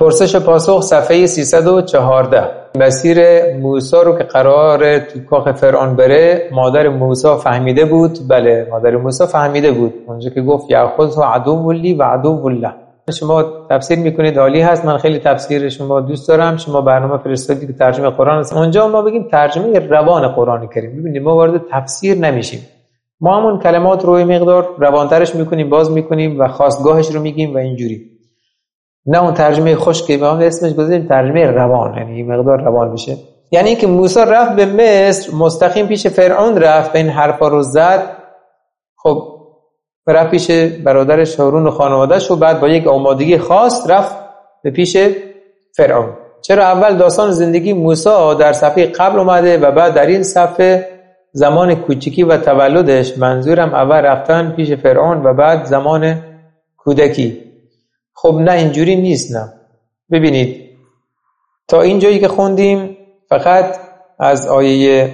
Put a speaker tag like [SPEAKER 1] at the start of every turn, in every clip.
[SPEAKER 1] پرسش و پاسخ صفحه 314. مسیر موسی رو که قراره تو کاخ فرعون بره، مادر موسی فهمیده بود. بله، مادر موسی فهمیده بود اونجا که گفت یأخذ عدو لی و عدو له. شما تفسیر میکنید، عالی هست، من خیلی تفسیر شما دوست دارم. شما برنامه فرستادید که ترجمه قرآن است، اونجا ما بگیم ترجمه روان قرآن کریم. ببینید ما وارد تفسیر نمیشیم، ما همون کلمات رو مقدار روانترش میکنیم، باز میکنیم و خواستگاهش رو میگیم و اینجوری. نه اون ترجمه خشک به هم اسمش گذاشتیم ترجمه روان، یعنی مقدار روان بشه. یعنی اینکه موسی رفت به مصر، مستقیم پیش فرعون رفت، این حرفا رو زد. خب رفت پیش برادرش هارون و خانواده‌اش و بعد با یک آمادگی خاص رفت به پیش فرعون. چرا اول داستان زندگی موسی در صفحه قبل اومده و بعد در این صفحه زمان کوچکی و تولدش، منظورم اول رفتن پیش فرعون و بعد زمان کودکی. خب نه اینجوری نیست. نه ببینید تا اینجایی که خوندیم فقط از آیه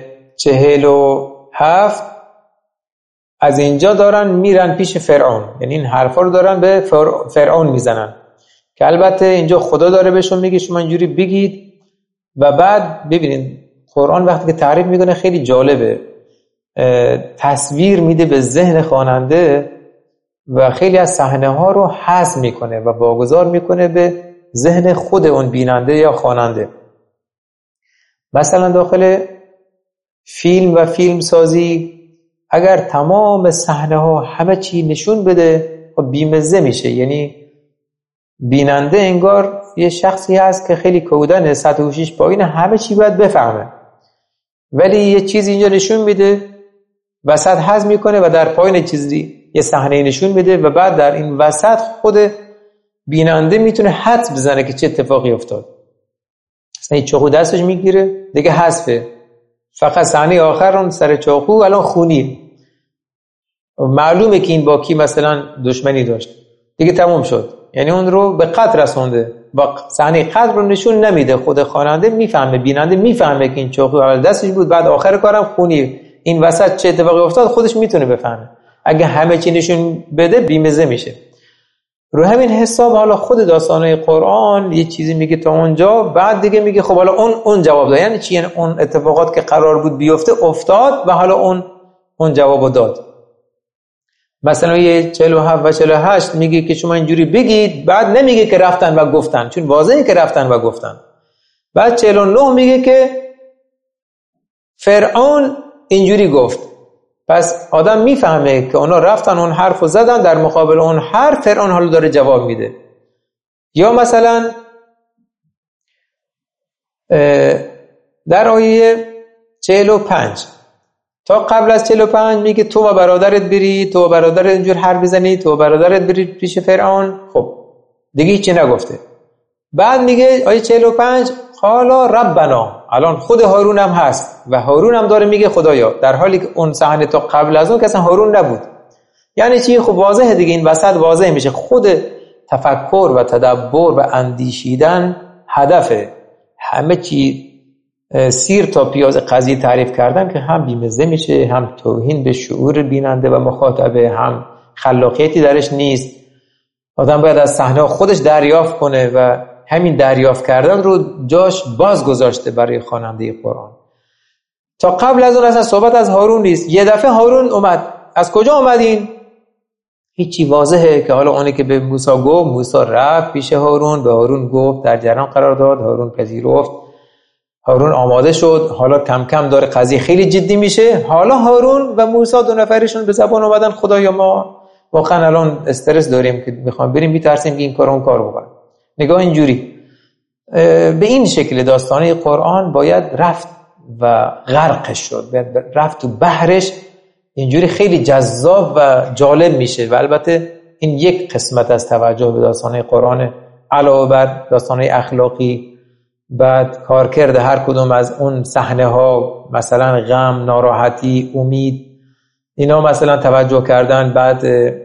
[SPEAKER 1] 47 از اینجا دارن میرن پیش فرعون، یعنی این حرفا رو دارن به فرعون میزنن که البته اینجا خدا داره بهشون میگه شما اینجوری بگید. و بعد ببینید قرآن وقتی که تعریف میکنه خیلی جالبه، تصویر میده به ذهن خواننده و خیلی از صحنه ها رو حذف میکنه و واگذار میکنه به ذهن خود اون بیننده یا خواننده. مثلا داخل فیلم و فیلم سازی اگر تمام صحنه ها همه چی نشون بده بیمزه میشه، یعنی بیننده انگار یه شخصی هست که خیلی کودن، سطح هوشیش پایینه، همه چی باید بفهمه، ولی یه چیزی اینجا نشون میده وسط حذف میکنه و در پایین چیزی یه صحنه نشون میده و بعد در این وسط خود بیننده میتونه حدس بزنه که چه اتفاقی افتاد. اصلا این چاقو دستش میگیره دیگه حذفه، فقط صحنه آخر اون سر چاقو الان خونی، معلومه که این با کی مثلا دشمنی داشت، دیگه تموم شد، یعنی اون رو به قتل رسونده. با صحنه قتل رو نشون نمیده، خود خواننده میفهمه، بیننده میفهمه که این چاقو اول دستش بود بعد آخر کارم خونی، این وسط چه اتفاقی افتاد خودش میتونه بفهمه. اگه همه چی نشون بده بیمزه میشه. رو همین حساب حالا خود داستانهای قرآن یه چیزی میگه تا اونجا، بعد دیگه میگه خب حالا اون جواب داد. یعنی چی؟ یعنی اون اتفاقات که قرار بود بیفته افتاد و حالا اون جوابو داد. مثلا یه 47 و 48 میگه که شما اینجوری بگید، بعد نمیگه که رفتن و گفتن، چون واضحه که رفتن و گفتن. بعد 49 میگه که فرعون اینجوری گفت، پس آدم میفهمه که اونا رفتن اون حرفو زدن، در مقابل اون حرف فرعون حالا داره جواب میده. یا مثلا در آیه 45 تا قبل از 45 میگه تو و برادرت بری، تو و برادرت اینجور حرف بزنی، تو و برادرت بری پیش فرعون. خب دیگه هیچی نگفته. بعد میگه آیه 45 حالا ربنا، الان خود هارون هم هست و هارون هم داره میگه خدایا، در حالی که اون صحنه تا قبل از اون که اصلا هارون نبود. یعنی چی؟ خب واضحه دیگه، این وسط واضح میشه خود تفکر و تدبر و اندیشیدن هدفه. همه چی سیر تا پیاز قضیه تعریف کردن که هم بیمزه میشه، هم توهین به شعور بیننده و مخاطبه، هم خلاقیتی درش نیست. آدم باید از صحنه خودش دریافت کنه و همین دریافت کردن رو جاش باز گذاشته برای خواننده قرآن. تا قبل از اون اصلا صحبت از هارون نیست. یه دفعه هارون اومد. از کجا اومدین؟ هیچی، واضحه که حالا اونی که به موسی گفت، موسی رفت پیش هارون، به هارون گفت، در جریان قرار داد، هارون پذیرفت، هارون آماده شد. حالا کم کم داره قضیه خیلی جدی میشه. حالا هارون و موسی دو نفرشون به زبان اومدن خدایا ما واقعا الان استرس داریم که میخوام بریم، میترسیم که این کارو اون کارو بکنیم. نگاه اینجوری. به این شکل داستانه قرآن باید رفت و غرقش شد، باید رفت تو بحرش. اینجوری خیلی جذاب و جالب میشه. و البته این یک قسمت از توجه به داستانه قرآن، علاوه بر داستانه اخلاقی. بعد کارکرد هر کدوم از اون صحنه ها، مثلا غم، ناراحتی، امید، اینا مثلا توجه کردن، بعد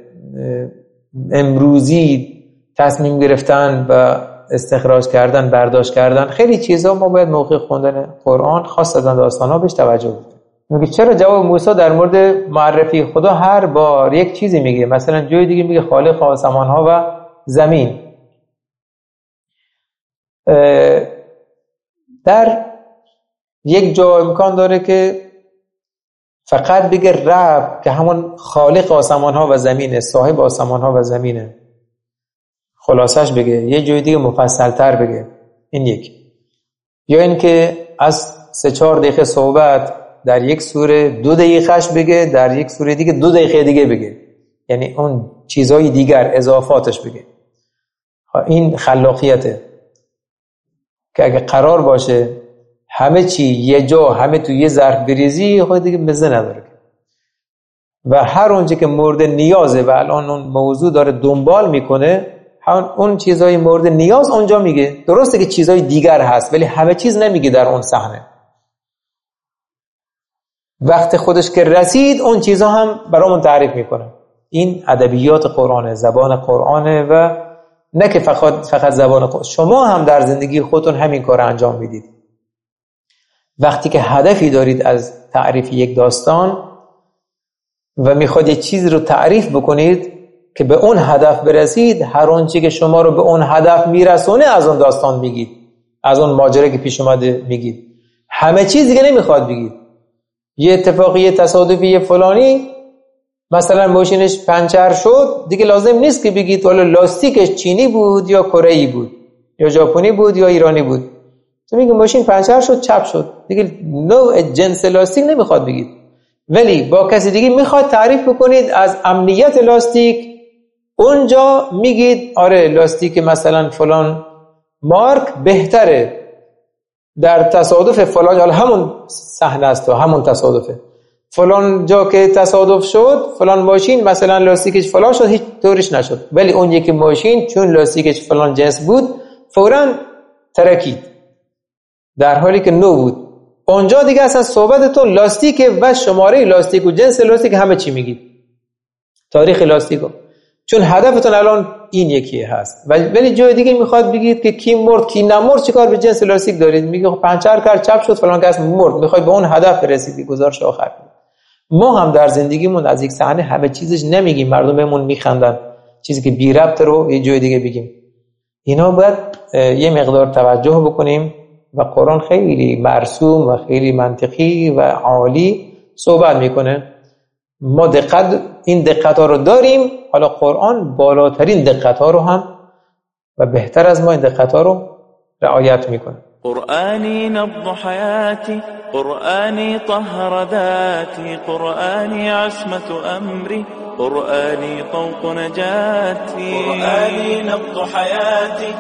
[SPEAKER 1] امروزی تصمیم گرفتن و استخراج کردن، برداشت کردن، خیلی چیزا ما باید موقع خوندن قرآن خاص از داستان‌ها بهش توجه کنیم. میگه چرا جواب موسی در مورد معرفی خدا هر بار یک چیزی میگه، مثلا جای دیگه میگه خالق آسمان‌ها و زمین، در یک جا امکان داره که فقط بگه رب که همون خالق آسمان ها و زمینه، صاحب آسمان ها و زمینه، خلاصش بگه. یه جای دیگه مفصل تر بگه. این یک. یا این که از 3-4 دقیقه صحبت در یک سوره 2 دقیقهش بگه، در یک سوره دیگه 2 دقیقه دیگه بگه، یعنی اون چیزهای دیگر اضافاتش بگه. این خلاقیته که اگه قرار باشه همه چی یه جا، همه تو یه ظرف بریزی، خود دیگه مزه نداره. و هر اونچه که مورد نیازه و الان اون موضوع داره دنبال میکنه، اون چیزای مورد نیاز اونجا میگه. درسته که چیزای دیگر هست ولی همه چیز نمیگه در اون صحنه. وقت خودش که رسید اون چیزا هم برامون تعریف میکنه. این ادبیات قرآنه، زبان قرآنه و نه که فقط زبان قرآن. شما هم در زندگی خودتون همین کار انجام میدید. وقتی که هدفی دارید از تعریف یک داستان و میخواد یک چیز رو تعریف بکنید که به اون هدف برسید، هر آنچه که شما رو به اون هدف میرسونه از اون داستان میگید، از اون ماجرا که پیش اومده میگید. همه چیز دیگه نمیخواد بگید. یه اتفاقی، یه تصادفی، یه فلانی، مثلا ماشینش پنچر شد، دیگه لازم نیست که بگید والا لاستیکش چینی بود یا کره‌ای بود یا ژاپنی بود یا ایرانی بود. تو میگی ماشین پنچر شد، چپ شد، دیگه نوع جنس لاستیک نمیخواد بگید. ولی با کسی دیگه میخواد تعریف بکنید از امنیت لاستیک، اونجا میگید آره لاستیک مثلا فلان مارک بهتره در تصادف فلان، حالا همون صحنه است و همون تصادفه، فلان جا که تصادف شد فلان ماشین مثلا لاستیکش فلان شد، هیچ طورش نشد، ولی اون یکی ماشین چون لاستیکش فلان جنس بود فوراً ترکید در حالی که نو بود. اونجا دیگه اصلا صحبتتون لاستیک و شماره لاستیک و جنس لاستیک همه چی میگید، تاریخ لاستیکو، چون هدفتون الان این یکی هست. ولی جای دیگه میخواد بگید که کی مرد کی نمرد، چیکار به جنس لاستیک دارید؟ میگه پنچر کرد چپ شد فلان کس مرد، میخواد به اون هدف برسید، گزارش آخر. ما هم در زندگیمون از یک صحنه همه چیزش نمیگیم، مردممون میخندن، چیزی که بی ربط رو یه جای دیگه بگیم. اینا باید یه مقدار توجه بکنیم و قرآن خیلی مرسوم و خیلی منطقی و عالی صحبت میکنه. ما این دقت ها رو داریم، حالا قرآن بالاترین دقت ها رو هم و بهتر از ما این دقت ها رو رعایت میکنه.
[SPEAKER 2] قرآنی نبض حیاتی، قرآنی طهر ذاتی، قرآنی عصمت امری، قرآنی طوق نجاتی، قرآنی نبض حیاتی،